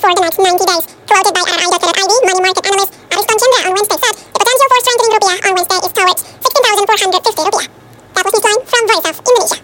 for the next 90 days. Quoted by RI.ID money market analyst Ariston Chandra on Wednesday said the potential for strengthening rupiah on Wednesday is towards 16,450 rupiah. That was Newsline from Voice of Indonesia.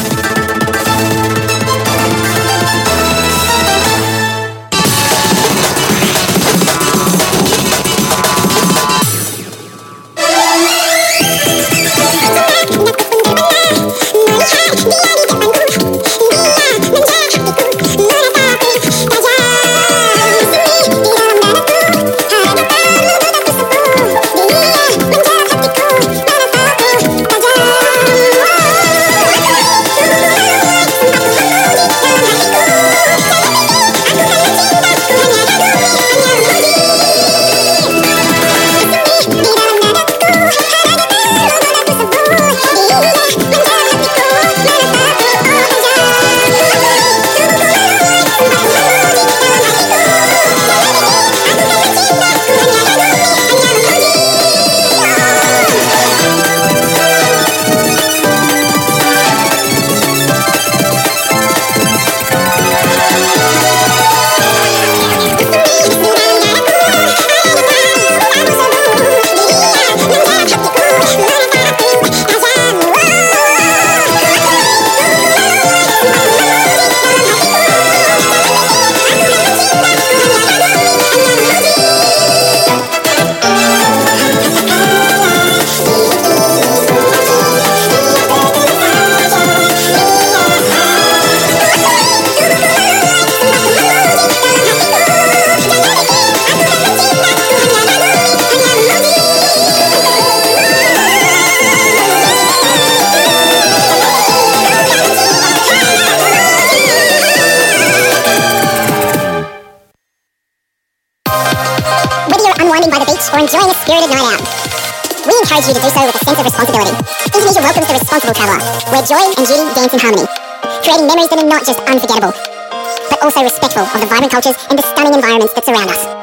Or enjoying a spirited night out. We encourage you to do so with a sense of responsibility. Indonesia welcomes the responsible traveller, where joy and duty dance in harmony, creating memories that are not just unforgettable, but also respectful of the vibrant cultures and the stunning environments that surround us.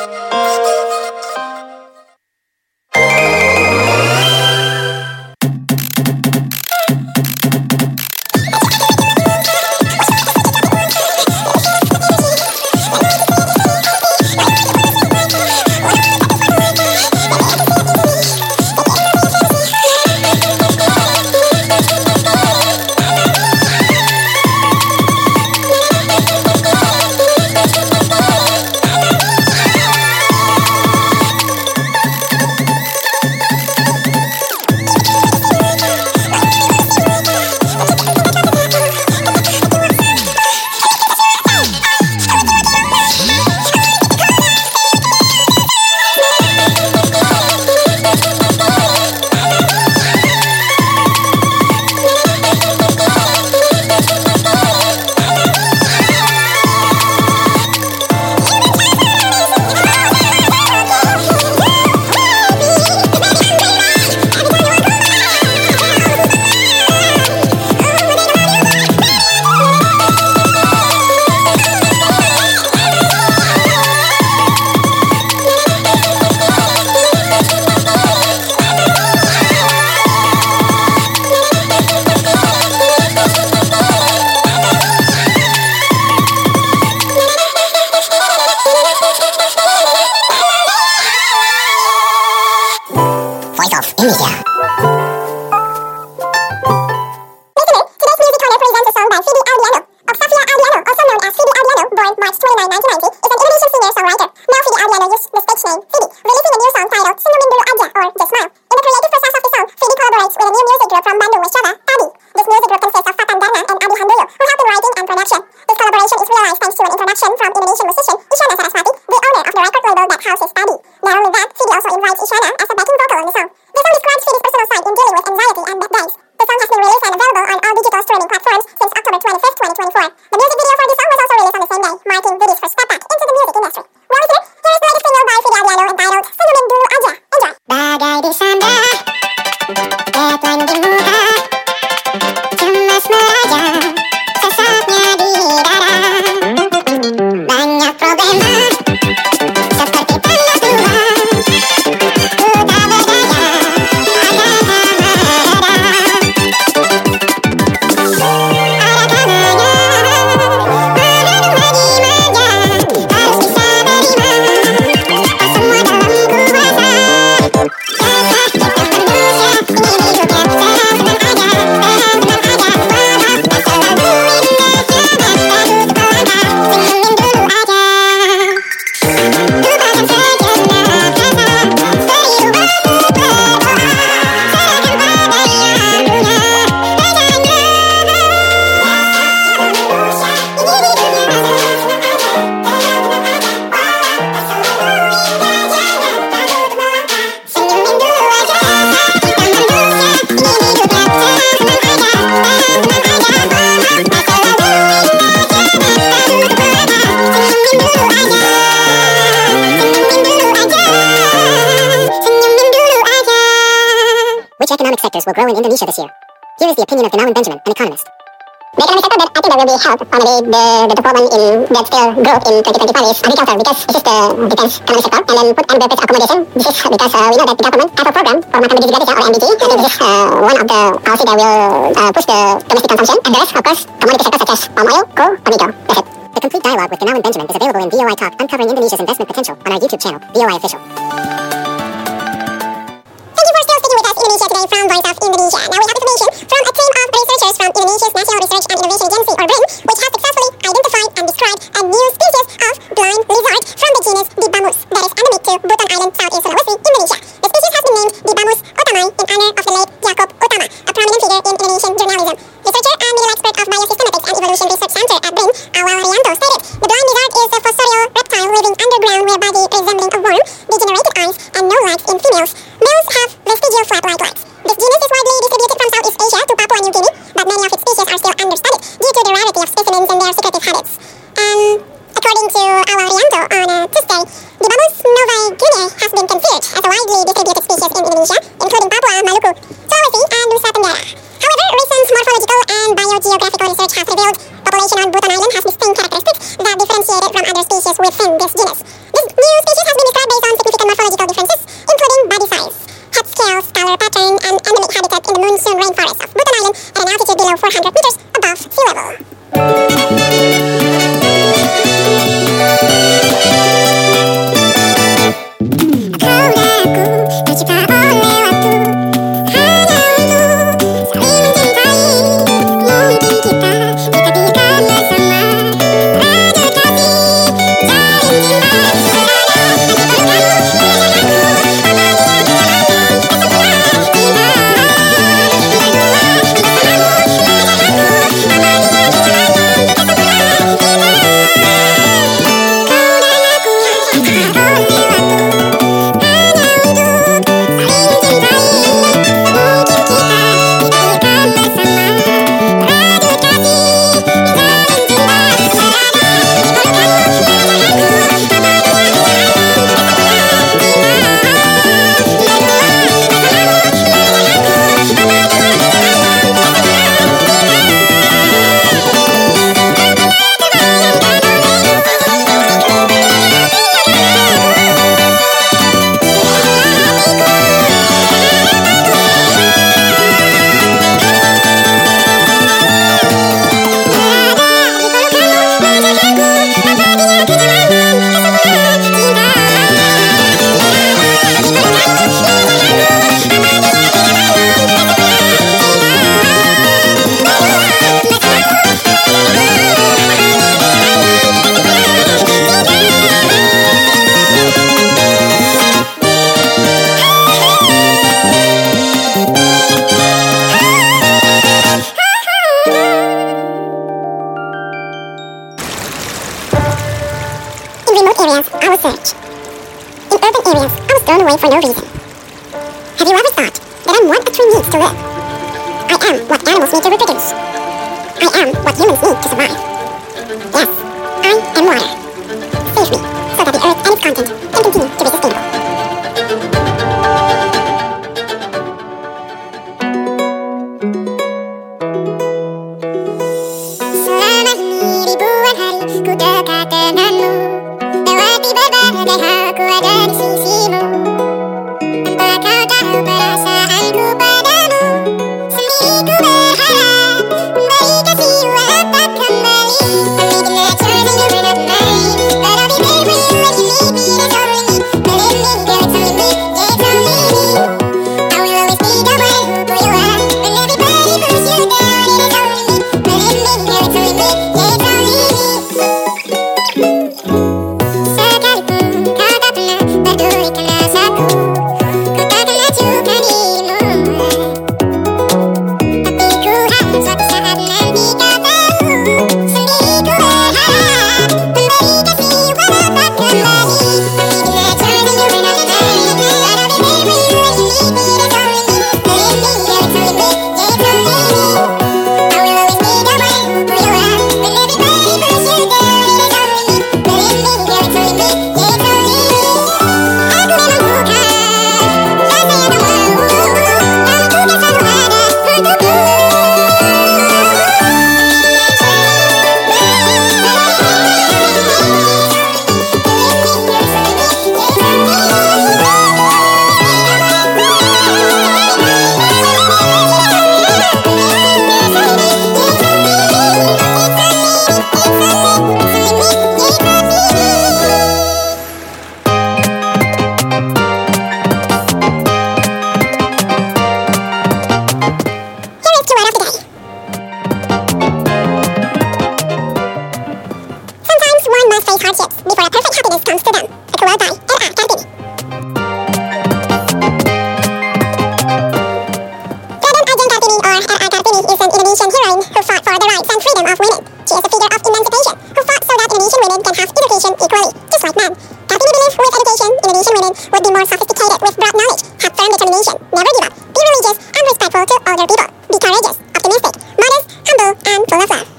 Voice of Indonesia. Today's music corner presents a song by Fidi Aldiano. Octavia Aldiano, also known as Fidi Aldiano, born March 29, 1990, is an Indonesian singer-songwriter. Now Fidi Aldiano used the stage name Fidi, releasing a new song titled Senyumin Dulu Aja, or Just Smile. In the creative process of the song, Fidi collaborates with a new music group from Bandung, West Java, Tadi. This music group consists of Fatan Darna and Adi Handoyo, who help in writing and production. This collaboration is realized thanks to an introduction from Indonesian musician Isyana Sarasvati, the owner of the record label that houses Tadi. Not only that, Fidi also invites Isyana as a backing vocal on the song. The song describes Fidi's personal side in dealing with anxiety and bad days. The song has been released and available on all digital streaming platforms since October 25, 2024. The music video for this song was also released on the same day, marking Fidi's first step back into the music industry. Well, listener, here is the latest single by Fidi Aldiano entitled Senyumin Dulu Aja. Enjoy! Bagai disanda, deadline di muka, cemas melajang, sesatnya di dada, banyak problem. species will grow in Indonesia this year. Here is the opinion of Gunawan Benjamin, an economist. The economist said that I think there will be help. Probably the problem in that still growth in 2025 is agriculture because this is the defense economic sector. And then food and beverage accommodation. This is because we know that the government have a program for Makan Bagi Gratis or MBG. I think this is one of the policy that will push the domestic consumption. And the rest, of course, commodity sectors such as palm oil, coal, tomato. That's it. The complete dialogue with Gunawan Benjamin is available in BOI Talk, Uncovering Indonesia's Investment Potential on our YouTube channel, BOI Official. Thank you for still sticking with us, Indonesia Today from Voice of Indonesia. Now we have information from a team of researchers from Indonesia's National Research and Innovation Agency, or BRIN, which has successfully identified and described a new species of blind lizard from the genus Dibamus that is endemic to Buton Island, Southeast Sulawesi, Indonesia. The species has been named Dibamus utamai in honor of the late Jacob Utama, a prominent figure in Indonesian journalism. Researcher and middle expert of Biosystematics and Evolution Research Center at BRIN, Awal Rianto, stated, the blind lizard is a fossorial reptile living underground with body resembling a worm, degenerated eyes, and no legs in females. Males have vestigial flat-like legs. This genus is widely distributed from Southeast Asia to Papua New Guinea, but many of its species are still understudied due to the rarity of specimens and their secretive habits. According to Awal Rianto, on Tuesday, Dibamus novae Guinea has been considered as a widely distributed species in Indonesia, including Papua, Maluku, Sulawesi, and Nusa Tenggara. However, recent morphological and biogeographical research has revealed population on Buton Island has distinct characteristics that differentiate it from other species within this genus. This new species has been described based on significant morphological differences, including body size, head scales, color pattern, and endemic habitat in the monsoon rainforest of Buton Island at an altitude below 400 meters above sea level. For no reason. Have you ever thought that I'm what a tree needs to live? I am what animals need to reproduce. I am what humans need to survive. Yes, I am water. Save me, so that the earth and its content can continue to be sustainable. Selama ini ribuan hari ku dekat denganmu, lewati berbagai hal ku ada di sisimu. Perasaanku padamu, sendiri ku berharap kembali kasih wafat kembali. Believe in the choice and you run up my must face hardships before a perfect happiness comes to them. A quote by R.R. Carpini. Radon Ajeng Kartini, or R.R. Kartini, is an Indonesian heroine who fought for the rights and freedom of women. She is a figure of emancipation who fought so that Indonesian women can have education equally, just like men. Kartini believed with education, Indonesian women would be more sophisticated with broad knowledge, have firm determination, never give up, be religious and respectful to older people, be courageous, optimistic, modest, humble, and full of love.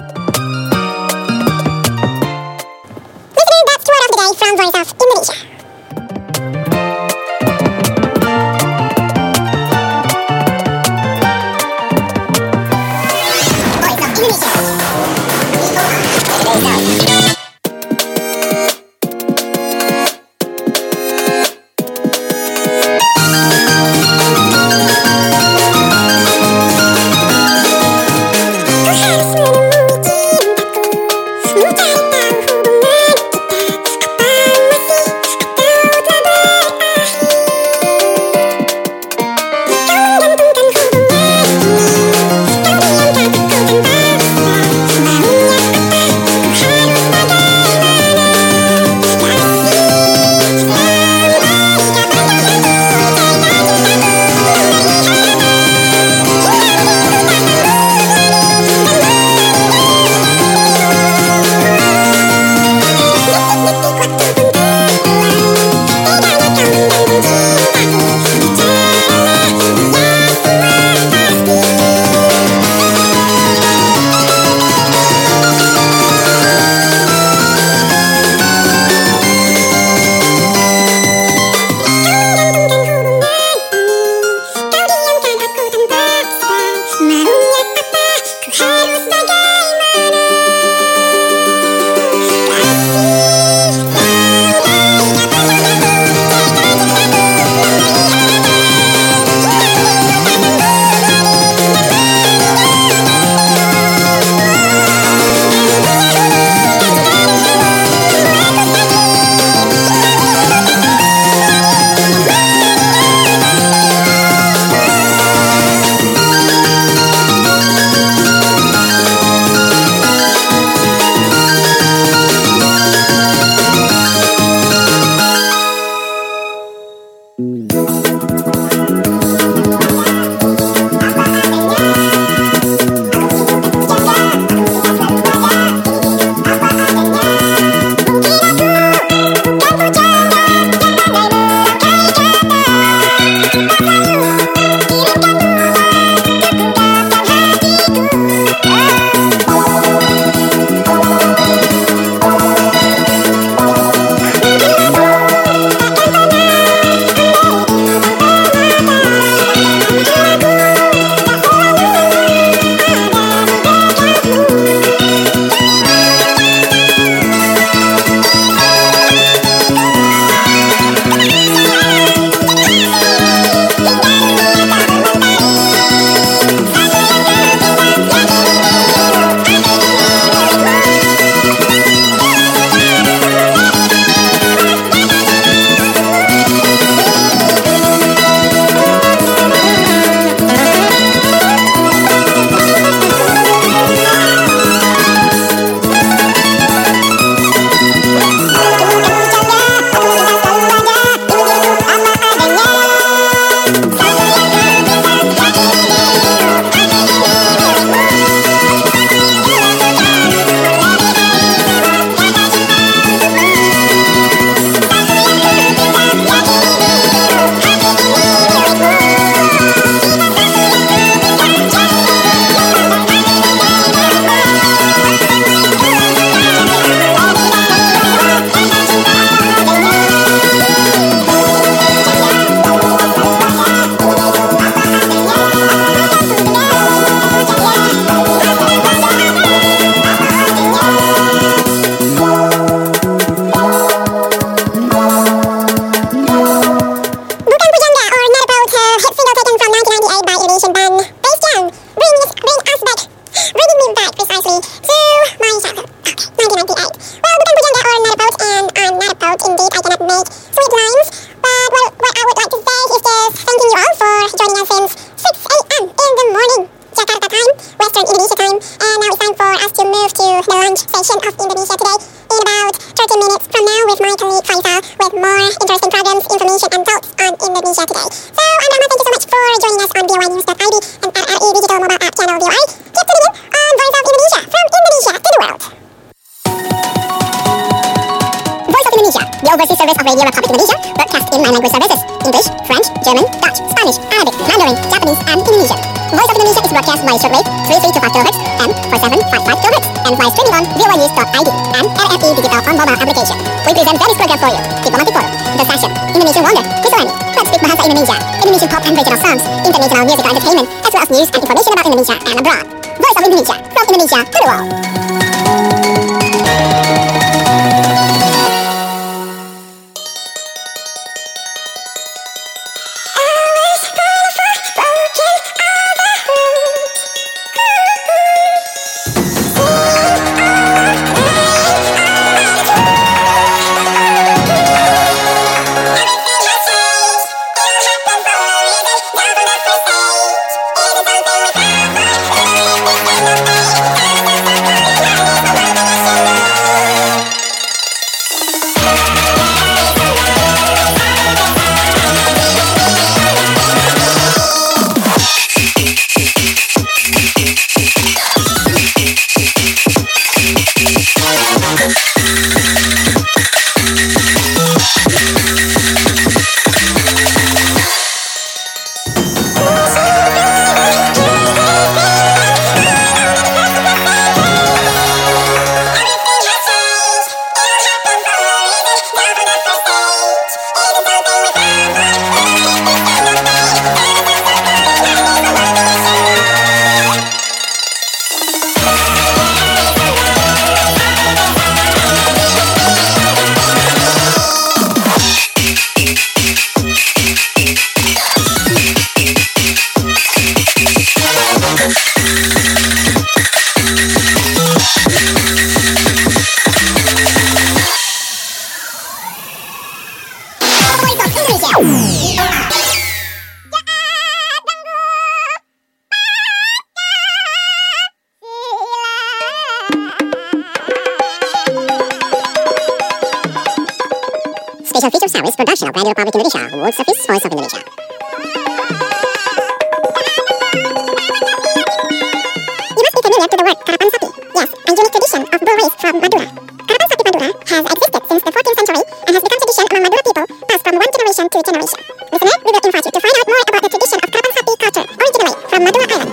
Listener, that's word of the day from Voice of Indonesia. Voice of Indonesia. Today's out. Kau harus menemui cintaku, mencari tahu hubungan kita, apa masih more interesting programs, information, and thoughts on Indonesia today. So, I'm Rahma. Thank you so much for joining us on BOInews.id and RRE Digital Mobile App channel BOI. Keep tuning in on Voice of Indonesia, from Indonesia to the world. Voice of Indonesia, the overseas service of Radio Republic Indonesia, broadcast in 9 language services: English, French, German, Dutch, Spanish, Arabic, Mandarin, Japanese, and Indonesian. Voice of Indonesia is broadcast by shortwave 3325 kHz and 4755 kHz and via streaming on BOInews.id and RRE Digital on mobile application. We present various program for you: Diplomatic Forum, The Session, Indonesian Wonder, Miscellany, Let's Speak Bahasa Indonesia, Indonesian pop and regional songs, international musical entertainment, as well as news and information about Indonesia and abroad. Voice of Indonesia, from Indonesia to the world. Special feature series production of Radio Republic Indonesia, World Service, Voice of Indonesia. You must be familiar to the word Karapan Sapi. Yes, a unique tradition of bull race from Madura. Karapan Sapi Madura has existed since the 14th century and has become tradition among Madura people, passed from one generation to generation. Listener, we will invite you to find out more about the tradition of Karapan Sapi culture, originally from Madura Island.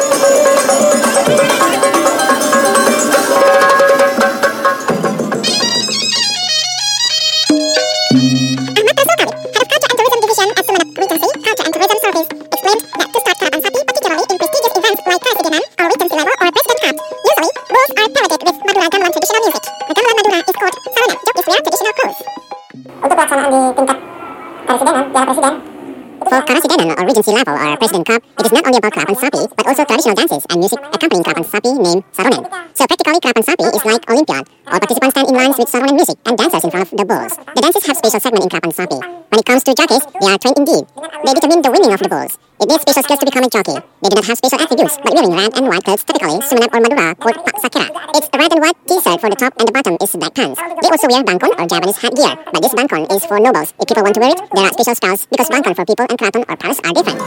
For Karasidenan or Regency level or President Cup, it is not only about Karapan Sapi, but also traditional dances and music accompanying Karapan Sapi named Saronen. So practically Karapan Sapi is like Olympiad. All participants stand in lines with Saronen music and dancers in front of the bulls. The dances have special segment in Karapan Sapi. When it comes to jockeys, they are trained indeed. They determine the winning of the bulls. It needs special skills to become a jockey. They do not have special attributes, but wearing red and white clothes, typically Sumenep or Madura called Pak Sakera. It's a red and white t-shirt for the top and the bottom is black pants. They also wear bangkon or Japanese headgear, but this bangkon is for nobles. If people want to wear it, there are special styles because bangkon for people and keraton or palace are different.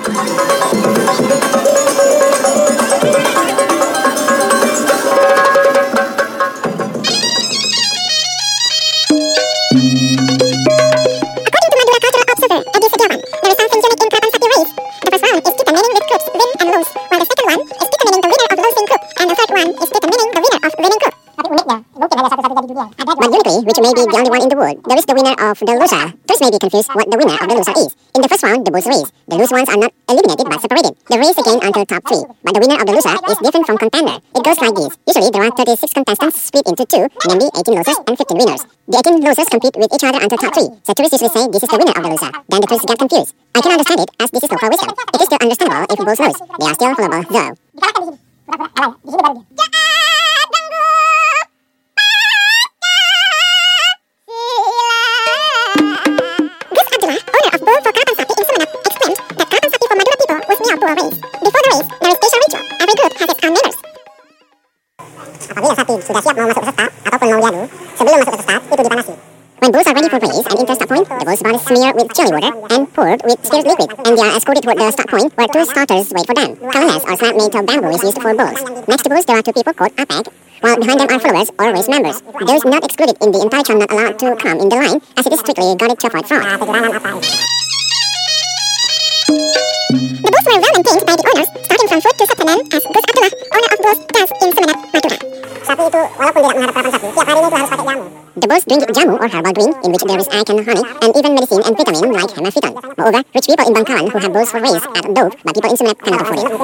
But unically, which may be the only one in the world, there is the winner of the loser. Tourists may be confused what the winner of the loser is. In the first round, the bulls race. The loose ones are not eliminated but separated. The race again until top 3. But the winner of the loser is different from contender. It goes like this. Usually there are 36 contestants split into 2, namely 18 losers and 15 winners. The 18 losers compete with each other until top 3. So tourists usually say this is the winner of the loser. Then the tourists get confused. I can understand it as this is local wisdom. It is still understandable if bulls lose. They are still followable though. Apabila sapi sudah siap mau masuk ke start ataupun mau diadu, sebelum masuk ke start itu dipanasi. When bulls are ready for race, base and enter start point, the bulls are smeared with chili water and poured with spirit liquid, and they are escorted toward the start point where two starters wait for them. Kalalas or slab made of bamboo is used for bulls. Next to bulls, there are two people called apag, while behind them are followers or race members. Those not excluded in the entire are not allowed to come in the line, as it is strictly guarded to avoid fraud. The bulls were well maintained by the owners, starting from foot to subtenant, as Gus Abdullah, owner of bulls, does in Sumeneb, Madura. Sapi itu walaupun tidak menghadap sapi, tiap harinya itu harus pakai jamu. The bulls drink jamu or herbal drink, in which there is egg and honey, and even medicine and vitamin like hemaphyton. Moreover, rich people in Bangkalan who have bulls for race at Dove, but people in Sumeneb cannot afford it.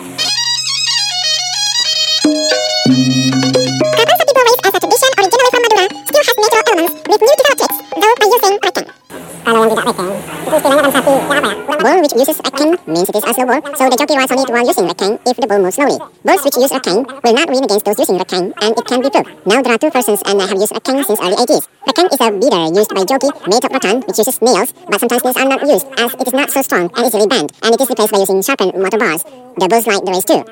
Kapan sapi bull race as a tradition originally from Madura still has natural elements with new developed tricks, though by using rekeng. Kalau yang tidak rekeng, itu istilahnya kan sapi yang apa ya? Bull which uses rekeng means it is a slow bull, so the jockey rides on it while using rekeng if the bull moves slowly. Bulls which use rekeng will not win against those using rekeng, and it can be proved. Now there are two persons and have used rekeng since early 80s. Rekeng is a beater used by jockey made of rattan which uses nails, but sometimes these are not used as it is not so strong and easily bent, and it is replaced by using sharpened motor bars. The bulls like the race too.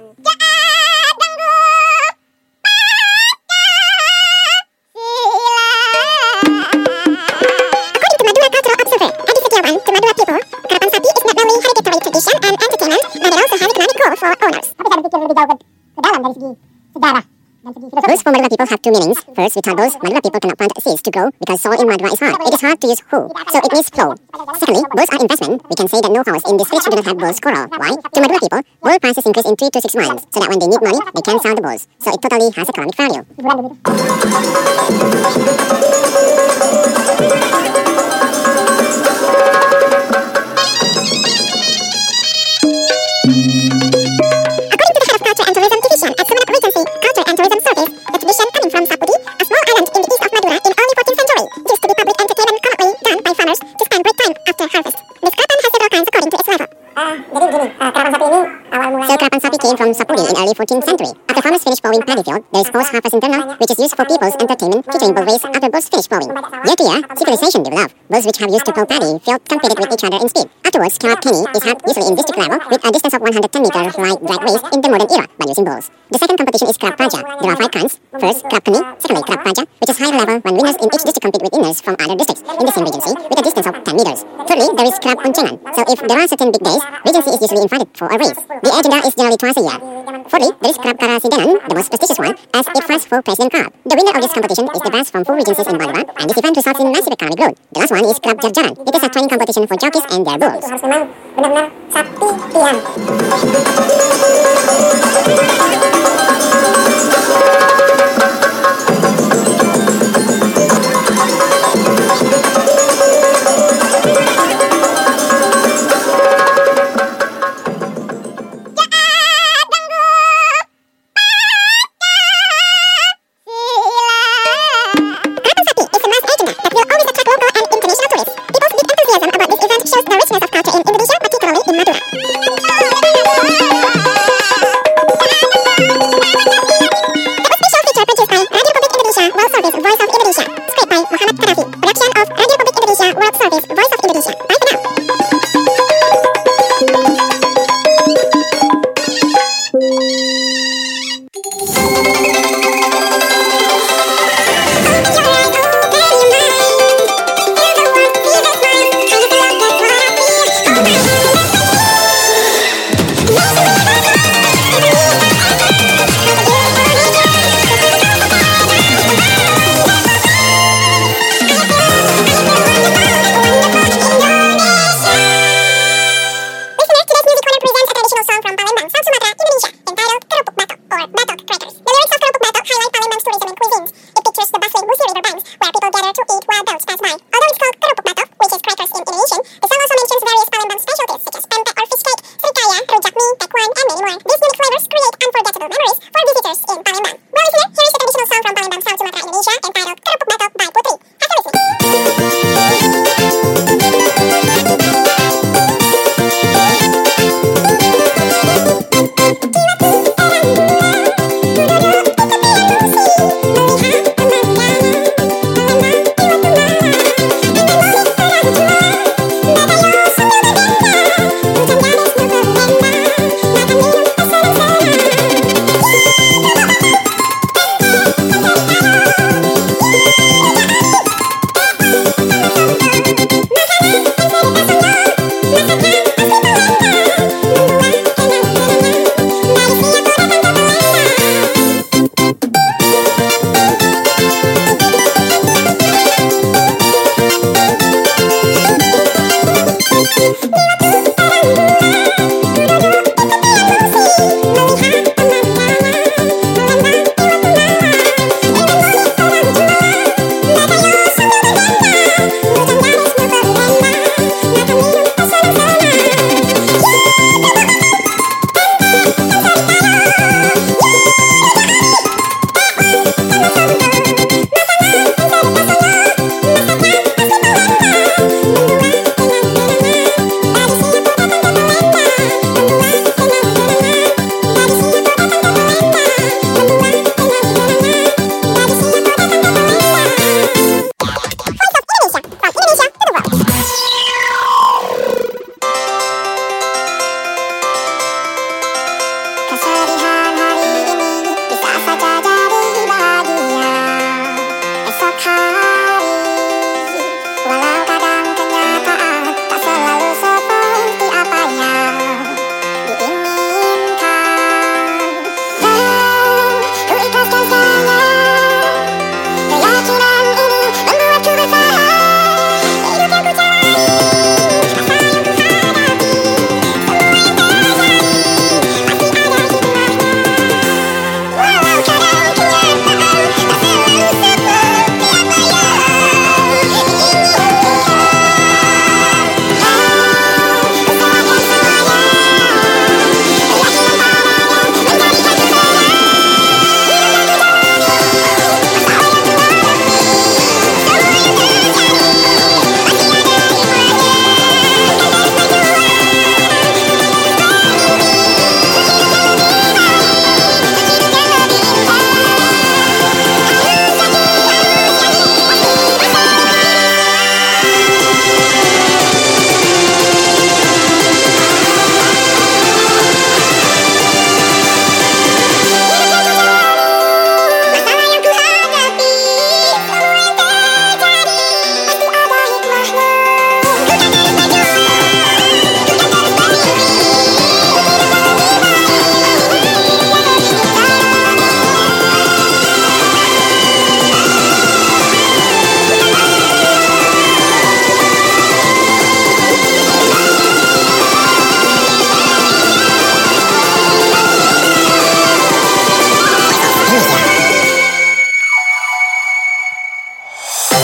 Bulls for Madura people have two meanings. First, without bulls, Madura people cannot plant seeds to grow because soil in Madura is hard. It is hard to use hoe, so it needs flow. Secondly, bulls are investment. We can say that no house in this village do not have bulls quarrel. Why? To Madura people, bull prices increase in 3 to 6 months, so that when they need money, they can sell the bulls. So it totally has economic value. From Sapuri in early 14th century. After farmers finish plowing paddy field, there is post-harvest internal, which is used for people's entertainment, featuring bull race after bulls finish plowing. Year to year, civilization developed. Bulls which have used to plow paddy field competed with each other in speed. Afterwards, Karab Kenny is held usually in district level with a distance of 110 meters like drag race in the modern era by using bulls. The second competition is Karab Praja. There are 5 kinds. First, Karab Kenny. Secondly, Karab Praja, which is higher level when winners in each district compete with winners from other districts in the same regency with a distance of 10 meters. Thirdly, there is Karab Oncengan. So if there are certain big days, regency is usually invited for a race. The agenda is generally twice a year. Fourthly, there is Karab Karasidenan, the most prestigious one, as it fights for President Karab. The winner of this competition is the best from 4 regencies in Madura, and this event results in massive economic growth. The last one is Karab Jarjaran. It is a training competition for jockeys and their bulls. Harus memang benar-benar sapi pian. นะคะ